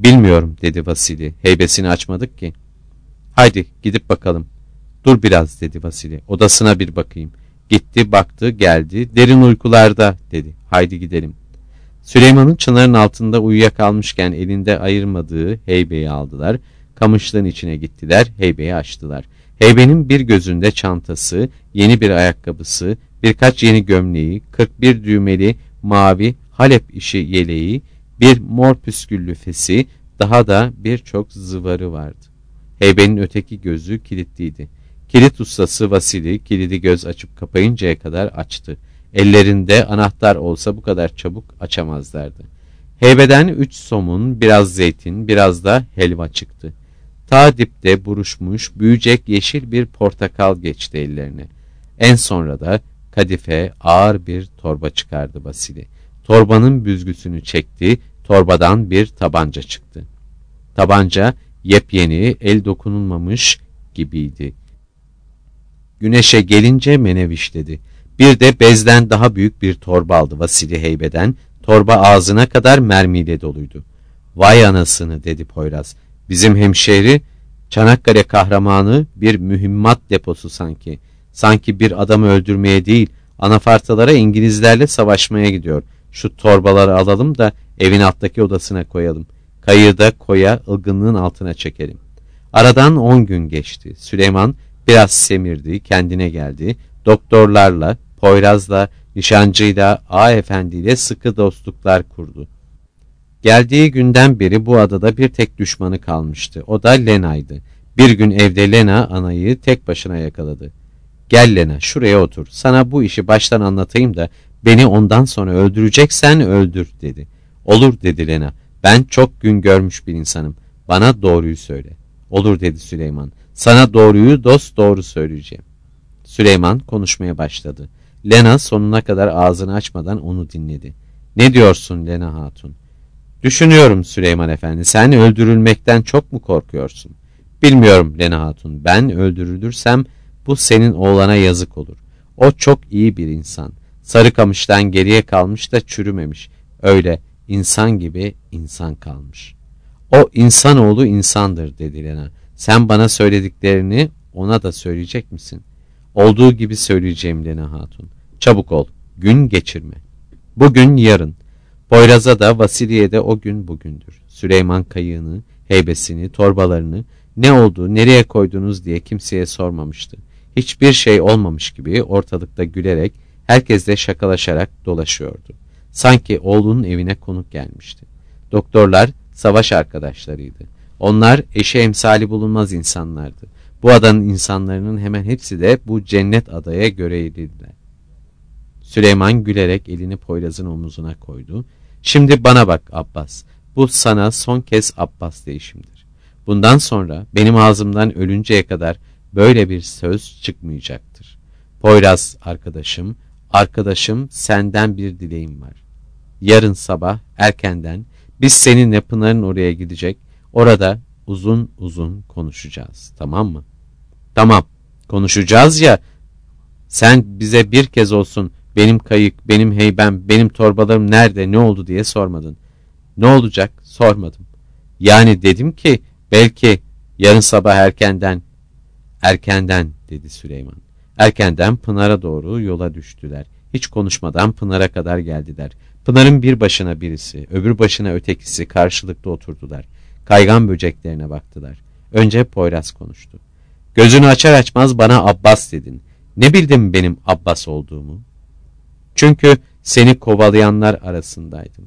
Bilmiyorum dedi Vasili. Heybesini açmadık ki. Haydi gidip bakalım. Dur biraz dedi Vasili. Odasına bir bakayım. Gitti baktı geldi. Derin uykularda dedi. Haydi gidelim. Süleyman'ın çınarın altında uyuyakalmışken elinde ayırmadığı heybeyi aldılar. Kamışlığın içine gittiler. Heybeyi açtılar. Heybenin bir gözünde çantası, yeni bir ayakkabısı, birkaç yeni gömleği, kırk bir düğmeli mavi Halep işi yeleği, bir mor püsküllü fesi, daha da birçok zıvarı vardı. Heybenin öteki gözü kilitliydi. Kilit ustası Vasili kilidi göz açıp kapayıncaya kadar açtı. Ellerinde anahtar olsa bu kadar çabuk açamazlardı. Heybeden üç somun, biraz zeytin, biraz da helva çıktı. Ta dipte buruşmuş, büyüyecek yeşil bir portakal geçti ellerine. En sonra da kadife ağır bir torba çıkardı Vasili. Torbanın büzgüsünü çekti, torbadan bir tabanca çıktı. Tabanca yepyeni, el dokunulmamış gibiydi. Güneşe gelince menevişledi. Bir de bezden daha büyük bir torba aldı Vasili heybeden. Torba ağzına kadar mermiyle doluydu. Vay anasını dedi Poyraz. Bizim hemşehri Çanakkale kahramanı bir mühimmat deposu sanki. Sanki bir adamı öldürmeye değil, anafartalara İngilizlerle savaşmaya gidiyor. Şu torbaları alalım da evin alttaki odasına koyalım. Kayığı da koya ılgınlığın altına çekelim. Aradan on gün geçti. Süleyman biraz semirdi, kendine geldi. Doktorlarla, Poyraz'la, nişancıyla, Ağa Efendi'yle sıkı dostluklar kurdu. Geldiği günden beri bu adada bir tek düşmanı kalmıştı. O da Lena'ydı. Bir gün evde Lena anayı tek başına yakaladı. Gel Lena şuraya otur. Sana bu işi baştan anlatayım da beni ondan sonra öldüreceksen öldür dedi. Olur dedi Lena. Ben çok gün görmüş bir insanım. Bana doğruyu söyle. Olur dedi Süleyman. Sana doğruyu dost doğru söyleyeceğim. Süleyman konuşmaya başladı. Lena sonuna kadar ağzını açmadan onu dinledi. Ne diyorsun Lena Hatun? Düşünüyorum Süleyman Efendi. Sen öldürülmekten çok mu korkuyorsun? Bilmiyorum Lena Hatun. Ben öldürülürsem bu senin oğlana yazık olur. O çok iyi bir insan. Sarıkamış'tan geriye kalmış da çürümemiş. Öyle insan gibi insan kalmış. O insanoğlu insandır dedi Lena. Sen bana söylediklerini ona da söyleyecek misin? Olduğu gibi söyleyeceğim Lena Hatun. Çabuk ol. Gün geçirme. Bugün yarın. Poyraz'a da Vasili'ye de o gün bugündür. Süleyman kayığını, heybesini, torbalarını ne oldu, nereye koydunuz diye kimseye sormamıştı. Hiçbir şey olmamış gibi ortalıkta gülerek, herkesle şakalaşarak dolaşıyordu. Sanki oğlunun evine konuk gelmişti. Doktorlar savaş arkadaşlarıydı. Onlar eşi emsali bulunmaz insanlardı. Bu adanın insanların hemen hepsi de bu cennet adaya görevliydiler. Süleyman gülerek elini Poyraz'ın omuzuna koydu. Şimdi bana bak Abbas, bu sana son kez Abbas değişimdir. Bundan sonra benim ağzımdan ölünceye kadar böyle bir söz çıkmayacaktır. Poyraz arkadaşım, arkadaşım senden bir dileğim var. Yarın sabah erkenden biz seninle Pınar'ın oraya gidecek, orada uzun uzun konuşacağız, tamam mı? Tamam, konuşacağız ya, sen bize bir kez olsun benim kayık, benim heybem, benim torbalarım nerede, ne oldu diye sormadın. Ne olacak? Sormadım. Yani dedim ki belki yarın sabah erkenden, erkenden dedi Süleyman. Erkenden Pınar'a doğru yola düştüler. Hiç konuşmadan Pınar'a kadar geldiler. Pınar'ın bir başına birisi, öbür başına ötekisi karşılıklı oturdular. Kaygan böceklerine baktılar. Önce Poyraz konuştu. Gözünü açar açmaz bana Abbas dedin. Ne bildin benim Abbas olduğumu? Çünkü seni kovalayanlar arasındaydım.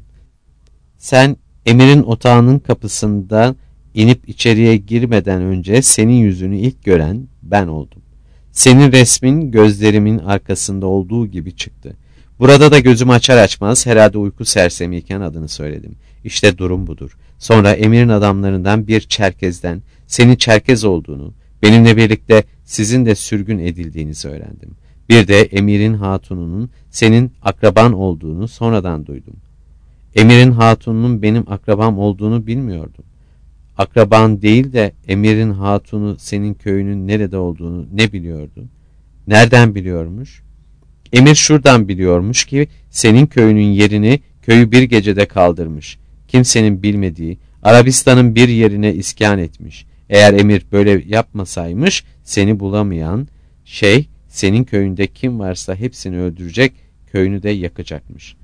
Sen Emir'in otağının kapısından inip içeriye girmeden önce senin yüzünü ilk gören ben oldum. Senin resmin gözlerimin arkasında olduğu gibi çıktı. Burada da gözümü açar açmaz herhalde uyku sersemiyken adını söyledim. İşte durum budur. Sonra Emir'in adamlarından bir Çerkez'den senin Çerkez olduğunu, benimle birlikte sizin de sürgün edildiğinizi öğrendim. Bir de Emir'in hatununun senin akraban olduğunu sonradan duydum. Emir'in hatununun benim akrabam olduğunu bilmiyordum. Akraban değil de Emir'in hatunu senin köyünün nerede olduğunu ne biliyordu? Nereden biliyormuş? Emir şuradan biliyormuş ki senin köyünün yerini köyü bir gecede kaldırmış. Kimsenin bilmediği, Arabistan'ın bir yerine iskan etmiş. Eğer emir böyle yapmasaymış seni bulamayan şey senin köyünde kim varsa hepsini öldürecek, köyünü de yakacakmış.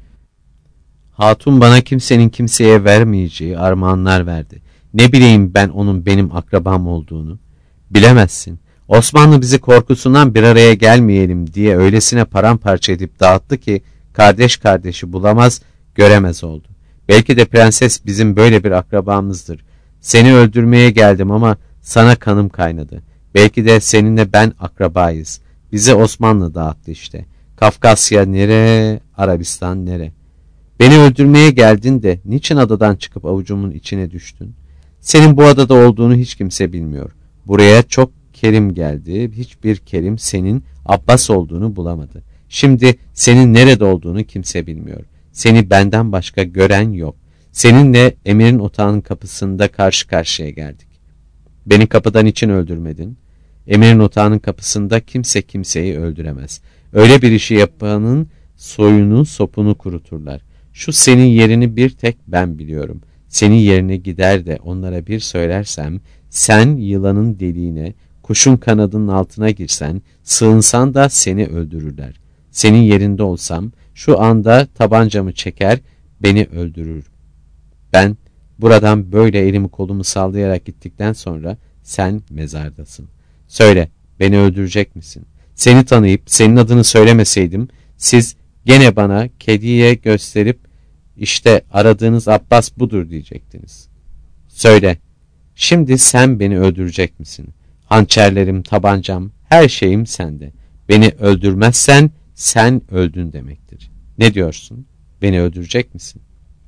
Hatun bana kimsenin kimseye vermeyeceği armağanlar verdi. Ne bileyim ben onun benim akrabam olduğunu. Bilemezsin. Osmanlı bizi korkusundan bir araya gelmeyelim diye öylesine paramparça edip dağıttı ki kardeş kardeşi bulamaz, göremez oldu. Belki de prenses bizim böyle bir akrabamızdır. Seni öldürmeye geldim ama sana kanım kaynadı. Belki de seninle ben akrabayız. Bizi Osmanlı dağıttı işte. Kafkasya nere, Arabistan nere? Beni öldürmeye geldin de niçin adadan çıkıp avucumun içine düştün? Senin bu adada olduğunu hiç kimse bilmiyor. Buraya çok kerim geldi. Hiçbir kerim senin Abbas olduğunu bulamadı. Şimdi senin nerede olduğunu kimse bilmiyor. Seni benden başka gören yok. Seninle emirin otağının kapısında karşı karşıya geldik. Beni kapıdan için öldürmedin. Emirin otağının kapısında kimse kimseyi öldüremez. Öyle bir işi yapanın soyunu sopunu kuruturlar. Şu senin yerini bir tek ben biliyorum. Senin yerine gider de onlara bir söylersem, sen yılanın deliğine, kuşun kanadının altına girsen, sığınsan da seni öldürürler. Senin yerinde olsam, şu anda tabancamı çeker, beni öldürür. Ben buradan böyle elimi kolumu sallayarak gittikten sonra sen mezardasın. Söyle, beni öldürecek misin? Seni tanıyıp senin adını söylemeseydim, siz gene bana kediye gösterip işte aradığınız Abbas budur diyecektiniz. Söyle, şimdi sen beni öldürecek misin? Hançerlerim, tabancam, her şeyim sende. Beni öldürmezsen sen öldün demektir. Ne diyorsun? Beni öldürecek misin?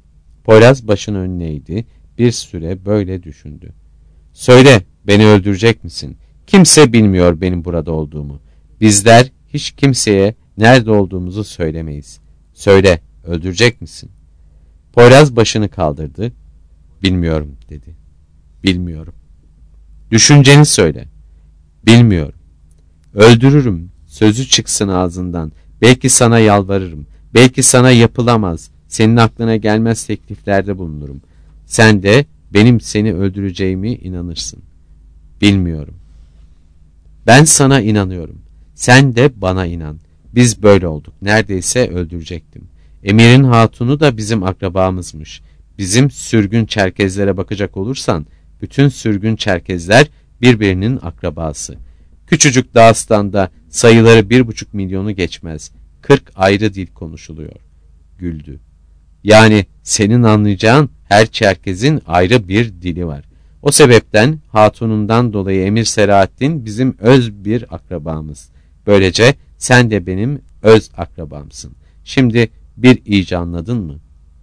Poyraz başını önüne eğdi. Bir süre böyle düşündü. Söyle, beni öldürecek misin? Kimse bilmiyor benim burada olduğumu. Bizler hiç kimseye nerede olduğumuzu söylemeyiz. Söyle, öldürecek misin? Poyraz başını kaldırdı. Bilmiyorum dedi. Bilmiyorum. Düşünceni söyle. Bilmiyorum. Öldürürüm. Sözü çıksın ağzından. Belki sana yalvarırım. Belki sana yapılamaz, senin aklına gelmez tekliflerde bulunurum. Sen de benim seni öldüreceğimi inanırsın. Bilmiyorum. Ben sana inanıyorum. Sen de bana inan. Biz böyle olduk. Neredeyse öldürecektim. Emirin hatunu da bizim akrabamızmış. Bizim sürgün Çerkezlere bakacak olursan, bütün sürgün Çerkezler birbirinin akrabası. Küçücük Dağıstan'da sayıları bir buçuk milyonu geçmez. Kırk ayrı dil konuşuluyor. Güldü. Yani senin anlayacağın her Çerkez'in ayrı bir dili var. O sebepten hatunundan dolayı Emir Selahaddin bizim öz bir akrabamız. Böylece sen de benim öz akrabamsın. Şimdi bir iyice anladın mı?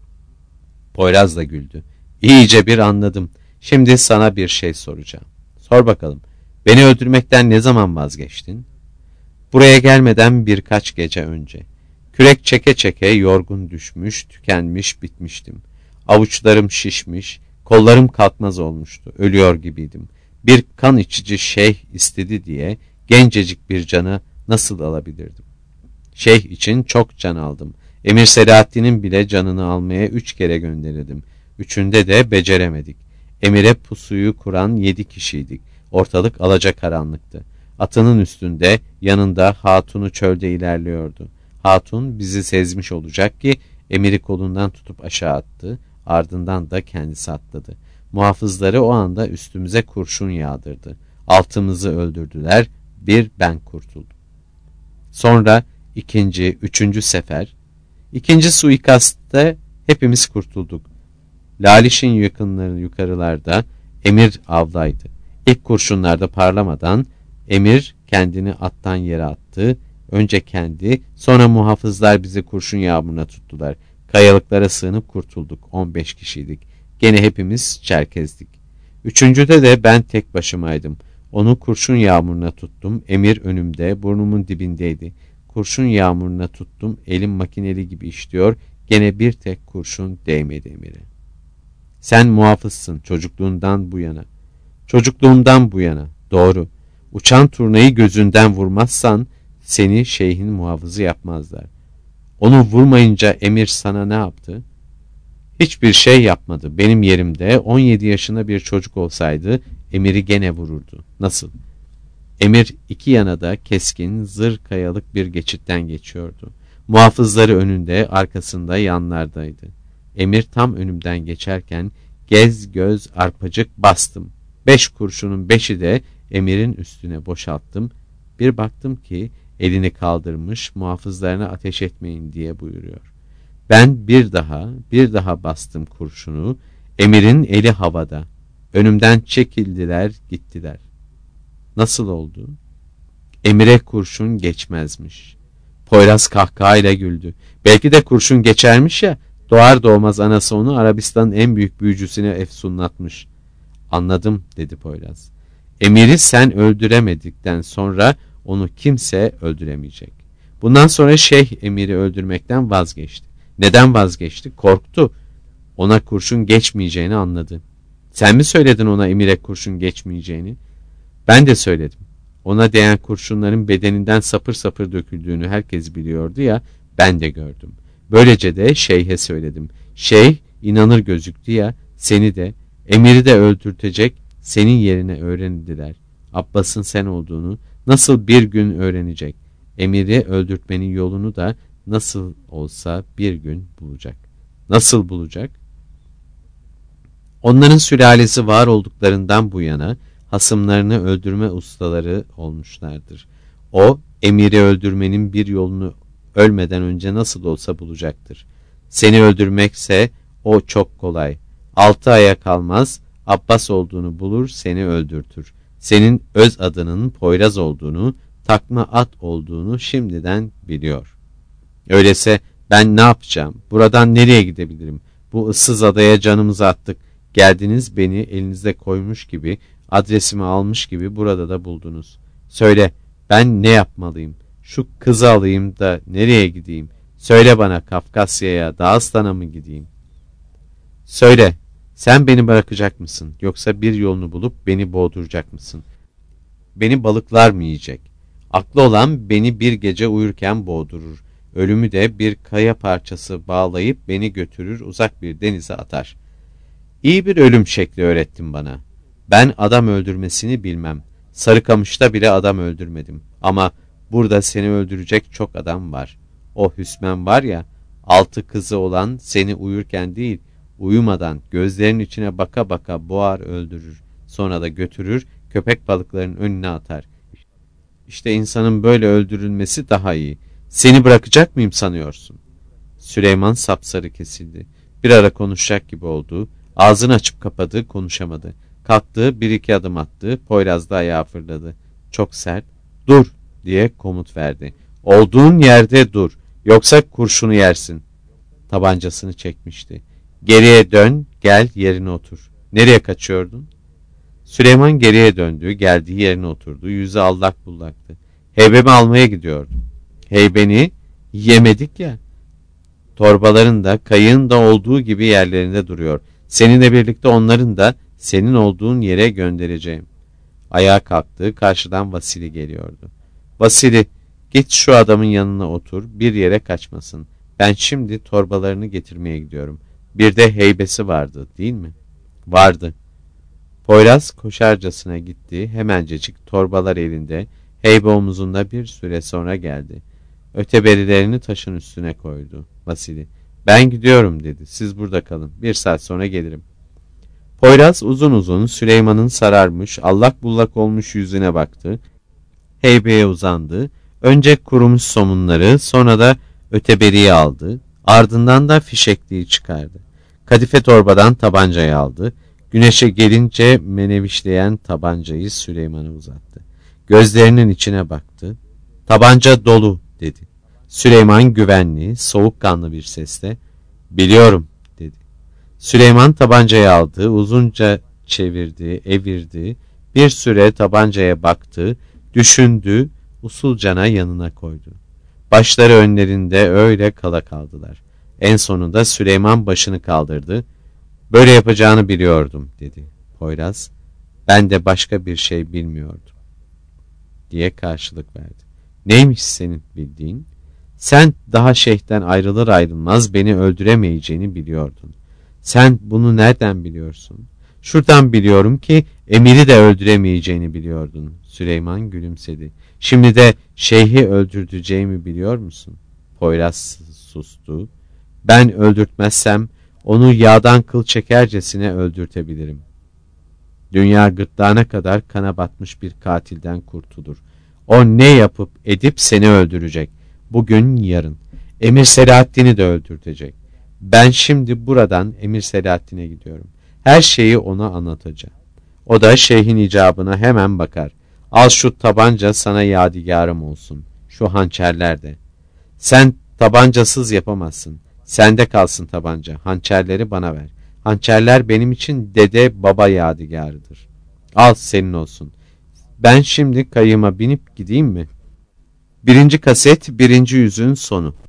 Poyraz da güldü. İyice bir anladım. Şimdi sana bir şey soracağım. Sor bakalım. Beni öldürmekten ne zaman vazgeçtin? Buraya gelmeden birkaç gece önce. Kürek çeke çeke yorgun düşmüş, tükenmiş, bitmiştim. Avuçlarım şişmiş, kollarım kalkmaz olmuştu. Ölüyor gibiydim. Bir kan içici şeyh istedi diye gencecik bir canı nasıl alabilirdim? Şeyh için çok can aldım. Emir Selahaddin'in bile canını almaya üç kere gönderildim. Üçünde de beceremedik. Emire pusuyu kuran yedi kişiydik. Ortalık alacakaranlıktı. Atının üstünde, yanında hatunu çölde ilerliyordu. Hatun bizi sezmiş olacak ki emiri kolundan tutup aşağı attı. Ardından da kendisi atladı. Muhafızları o anda üstümüze kurşun yağdırdı. Altımızı öldürdüler. Bir ben kurtuldum. Sonra ikinci, üçüncü sefer. İkinci suikastta hepimiz kurtulduk. Laliş'in yakınları yukarılarda emir avdaydı. İlk kurşunlarda parlamadan emir kendini attan yere attı. Önce kendi, sonra muhafızlar bizi kurşun yağmuruna tuttular. Kayalıklara sığınıp kurtulduk. on beş kişiydik. Gene hepimiz Çerkezdik. Üçüncüde de ben tek başımaydım. Onu kurşun yağmuruna tuttum. Emir önümde, burnumun dibindeydi. Kurşun yağmuruna tuttum. Elim makineli gibi işliyor. Gene bir tek kurşun değmedi emire. Sen muhafızsın çocukluğundan bu yana. Çocukluğumdan bu yana. Doğru. Uçan turnayı gözünden vurmazsan seni şeyhin muhafızı yapmazlar. Onu vurmayınca emir sana ne yaptı? Hiçbir şey yapmadı. Benim yerimde on yedi yaşında bir çocuk olsaydı Emir'i gene vururdu. Nasıl? Emir iki yana da keskin, zır kayalık bir geçitten geçiyordu. Muhafızları önünde, arkasında, yanlardaydı. Emir tam önümden geçerken gez göz arpacık bastım. Beş kurşunun beşi de Emir'in üstüne boşalttım. Bir baktım ki elini kaldırmış, muhafızlarına ateş etmeyin diye buyuruyor. Ben bir daha, bir daha bastım kurşunu. Emir'in eli havada. Önümden çekildiler, gittiler. Nasıl oldu? Emir'e kurşun geçmezmiş. Poyraz kahkahayla güldü. Belki de kurşun geçermiş ya, doğar doğmaz anası onu Arabistan'ın en büyük büyücüsüne efsunlatmış. Anladım dedi Poyraz. Emir'i sen öldüremedikten sonra onu kimse öldüremeyecek. Bundan sonra Şeyh Emir'i öldürmekten vazgeçti. Neden vazgeçti? Korktu. Ona kurşun geçmeyeceğini anladı. Sen mi söyledin ona Emir'e kurşun geçmeyeceğini? Ben de söyledim. Ona değen kurşunların bedeninden sapır sapır döküldüğünü herkes biliyordu ya, ben de gördüm. Böylece de Şeyh'e söyledim. Şeyh inanır gözüktü ya, seni de, Emir'i de öldürtecek, senin yerine öğrendiler. Abbas'ın sen olduğunu nasıl bir gün öğrenecek. Emir'i öldürtmenin yolunu da nasıl olsa bir gün bulacak. Nasıl bulacak? Onların sülalesi var olduklarından bu yana hasımlarını öldürme ustaları olmuşlardır. O, Emir'i öldürmenin bir yolunu ölmeden önce nasıl olsa bulacaktır. Seni öldürmekse o çok kolay. Altı aya kalmaz, Abbas olduğunu bulur, seni öldürtür. Senin öz adının Poyraz olduğunu, takma at olduğunu şimdiden biliyor. Öyleyse ben ne yapacağım? Buradan nereye gidebilirim? Bu ıssız adaya canımızı attık. Geldiniz, beni elinizde koymuş gibi, adresimi almış gibi burada da buldunuz. Söyle, ben ne yapmalıyım? Şu kızı alayım da nereye gideyim? Söyle bana, Kafkasya'ya, Dağıstan'a mı gideyim? Söyle, sen beni bırakacak mısın? Yoksa bir yolunu bulup beni boğduracak mısın? Beni balıklar mı yiyecek? Aklı olan beni bir gece uyurken boğdurur. Ölümü de bir kaya parçası bağlayıp beni götürür, uzak bir denize atar. İyi bir ölüm şekli öğrettin bana. Ben adam öldürmesini bilmem. Sarıkamış'ta bile adam öldürmedim. Ama burada seni öldürecek çok adam var. O Hüsmen var ya, altı kızı olan seni uyurken değil, uyumadan gözlerinin içine baka baka boğar öldürür. Sonra da götürür, köpek balıklarının önüne atar. İşte insanın böyle öldürülmesi daha iyi. Seni bırakacak mıyım sanıyorsun? Süleyman sapsarı kesildi. Bir ara konuşacak gibi oldu. Ağzını açıp kapadı, konuşamadı. Kalktı, bir iki adım attı. Poyraz da ayağa fırladı. Çok sert. Dur diye komut verdi. Olduğun yerde dur. Yoksa kurşunu yersin. Tabancasını çekmişti. Geriye dön, gel yerine otur. Nereye kaçıyordun? Süleyman geriye döndü, geldiği yerine oturdu. Yüzü allak bullaktı. Heybemi almaya gidiyordum. Heybeni yemedik ya. Torbaların da kayığın da olduğu gibi yerlerinde duruyor. Seninle birlikte onların da senin olduğun yere göndereceğim. Ayağa kalktı, karşıdan Vasili geliyordu. Vasili, git şu adamın yanına otur, bir yere kaçmasın. Ben şimdi torbalarını getirmeye gidiyorum. Bir de heybesi vardı, değil mi? Vardı. Poyraz koşarcasına gitti, hemencecik torbalar elinde, heybe omuzunda bir süre sonra geldi. Öteberilerini taşın üstüne koydu. Vasili, ben gidiyorum dedi, siz burada kalın, bir saat sonra gelirim. Poyraz uzun uzun Süleyman'ın sararmış, allak bullak olmuş yüzüne baktı. Heybeye uzandı. Önce kurumuş somunları, sonra da öteberiyi aldı. Ardından da fişekliği çıkardı. Kadife torbadan tabancayı aldı. Güneşe gelince menevişleyen tabancayı Süleyman'a uzattı. Gözlerinin içine baktı. Tabanca dolu dedi. Süleyman güvenli, soğukkanlı bir sesle biliyorum dedi. Süleyman tabancayı aldı, uzunca çevirdi, evirdi. Bir süre tabancaya baktı, düşündü, usulcana yanına koydu. Başları önlerinde öyle kala kaldılar. En sonunda Süleyman başını kaldırdı. Böyle yapacağını biliyordum dedi. Poyraz, ben de başka bir şey bilmiyordum diye karşılık verdi. Neymiş senin bildiğin? Sen daha şeyhten ayrılır ayrılmaz beni öldüremeyeceğini biliyordun. Sen bunu nereden biliyorsun? Şuradan biliyorum ki emiri de öldüremeyeceğini biliyordun. Süleyman gülümsedi. Şimdi de şeyhi öldürteceğimi biliyor musun? Poyraz sustu. Ben öldürtmezsem onu yağdan kıl çekercesine öldürtebilirim. Dünya gırtlağına kadar kana batmış bir katilden kurtulur. O ne yapıp edip seni öldürecek. Bugün yarın. Emir Selahattin'i de öldürtecek. Ben şimdi buradan Emir Selahattin'e gidiyorum. Her şeyi ona anlatacağım. O da şeyhin icabına hemen bakar. Al şu tabanca sana yadigarım olsun. Şu hançerler de. Sen tabancasız yapamazsın. Sende kalsın tabanca. Hançerleri bana ver. Hançerler benim için dede baba yadigarıdır. Al senin olsun. Ben şimdi kayığıma binip gideyim mi? Birinci kaset, birinci yüzün sonu.